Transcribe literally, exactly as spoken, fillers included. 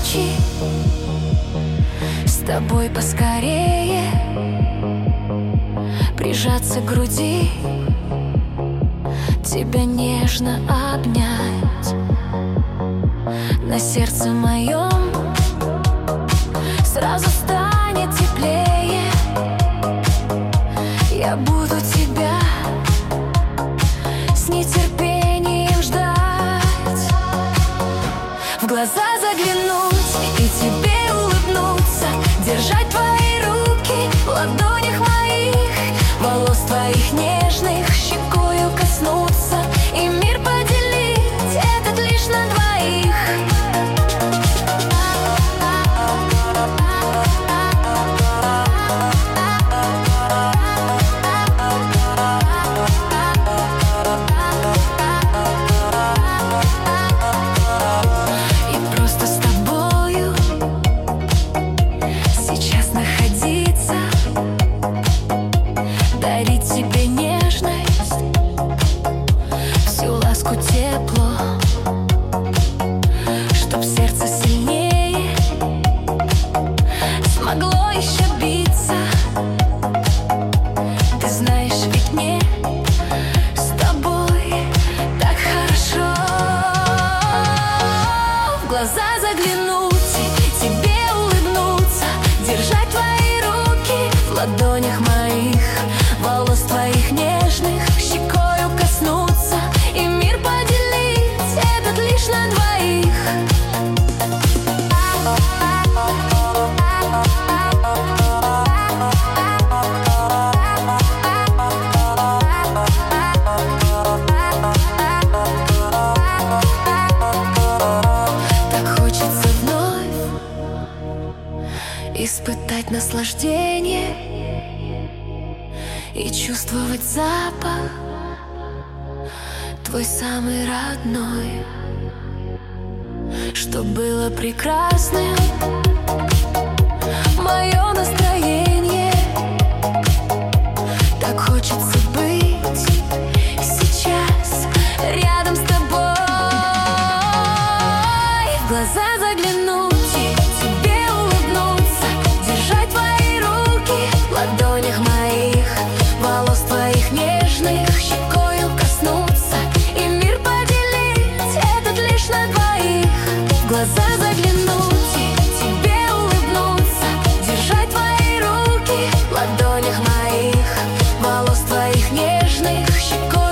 ночи, с тобой поскорее прижаться к груди, тебя нежно обнять. На сердце моем сразу станет теплее. Я буду тебя с нетерпением ждать, в глаза заглянуть и тебе улыбнуться, держать твои руки в ладонях моих, волос твоих нежных щекою коснуться и мир поделить этот лишь на двоих. Тебе нежность, всю ласку, тепло, чтоб сердце сильнее смогло еще биться. Ты знаешь, ведь мне с тобой так хорошо. В глаза заглянуть и тебе улыбнуться, держать твои руки в ладонях моих, волос твоих нежных щекою коснуться и мир поделить этот лишь на двоих. Так хочется вновь испытать наслаждение и чувствовать запах твой самый родной, что было прекрасным мое настроение. Так хочется быть сейчас рядом с тобой, в глаза заглянуть и тебе улыбнуться, держать твои руки в ладонях моих, волос твоих нежных щекою коснуться и мир поделить этот лишь на двоих. В глаза заглянуть и тебе улыбнуться, держать твои руки в ладонях моих, волос твоих нежных щекой